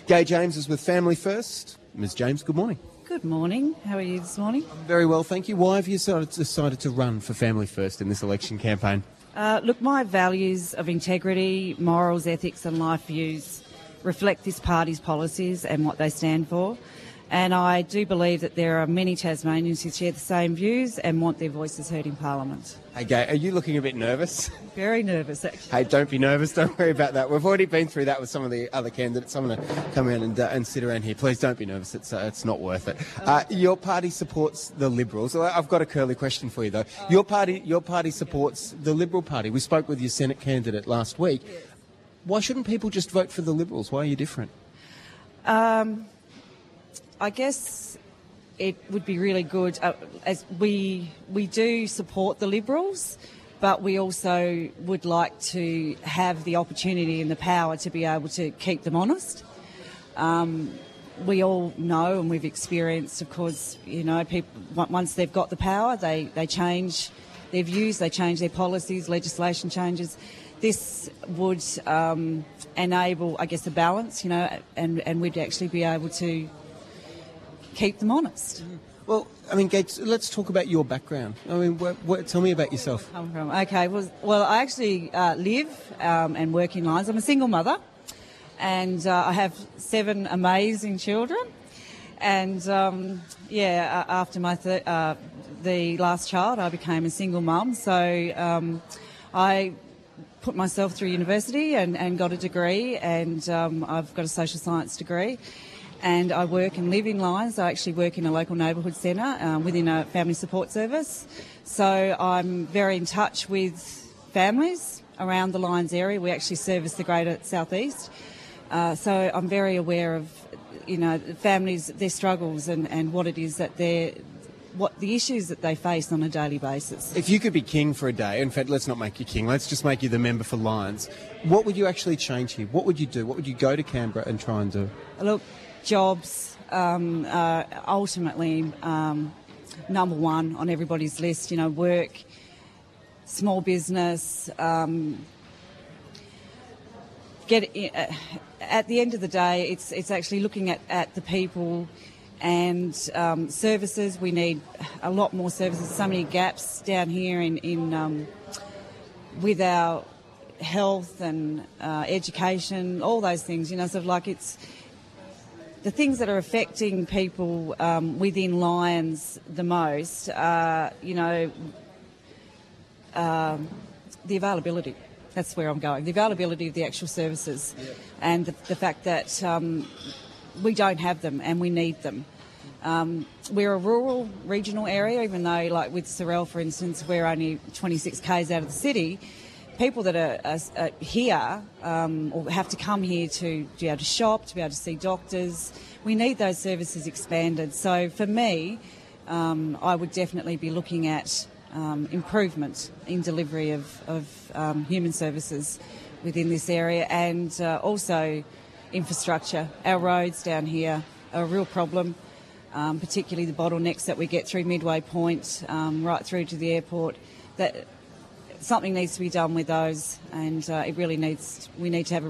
Gay James is with Family First. Ms James, good morning. Good morning. How are you this morning? Very well, thank you. Why have you decided to run for Family First in this election campaign? Look, my values of integrity, morals, ethics and life views reflect this party's policies and what they stand for. And I do believe that there are many Tasmanians who share the same views and want their voices heard in Parliament. Hey, Gay, are you looking a bit nervous? Very nervous, actually. Hey, don't be nervous. Don't worry about that. We've already been through that with some of the other candidates. I'm going to come around and sit around here. Please don't be nervous. It's not worth it. Your party supports the Liberals. I've got a curly question for you, though. Your party supports the Liberal Party. We spoke with your Senate candidate last week. Yes. Why shouldn't people just vote for the Liberals? Why are you different? I guess it would be really good, as we do support the Liberals, but we also would like to have the opportunity and the power to be able to keep them honest. We all know and we've experienced, of course, people, once they've got the power, they change their views, they change their policies, legislation changes. This would enable, I guess, a balance, and we'd actually be able to keep them honest. Well, I mean, Gates, let's talk about your background. I mean, tell me about yourself. Okay, well, I actually live and work in Lyons. I'm a single mother, and I have 7 amazing children. And, after my the last child, I became a single mum. So I put myself through university and got a degree, and I've got a social science degree. And I work and live in Lyons. I actually work in a local neighbourhood centre within a family support service. So I'm very in touch with families around the Lyons area. We actually service the greater southeast. So I'm very aware of, families, their struggles and what it is that what the issues that they face on a daily basis. If you could be king for a day, in fact, let's not make you king, let's just make you the member for Lyons, what would you actually change here? What would you do? What would you go to Canberra and try and do? Look, jobs, ultimately, number one on everybody's list, work, small business, at the end of the day, it's actually looking at the people and services. We need a lot more services, so many gaps down here in with our health and education, all those things, it's the things that are affecting people within Lyons the most are, the availability. That's where I'm going. The availability of the actual services, and the fact that we don't have them and we need them. We're a rural, regional area, even though, like with Sorell, for instance, we're only 26 k's out of the city. People that are here or have to come here to be able to shop, to be able to see doctors, we need those services expanded. So for me, I would definitely be looking at improvement in delivery of human services within this area, and also infrastructure. Our roads down here are a real problem, particularly the bottlenecks that we get through Midway Point right through to the airport. That something needs to be done with those, and we need to have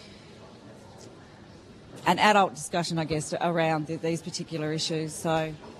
an adult discussion, I guess, around these particular issues. So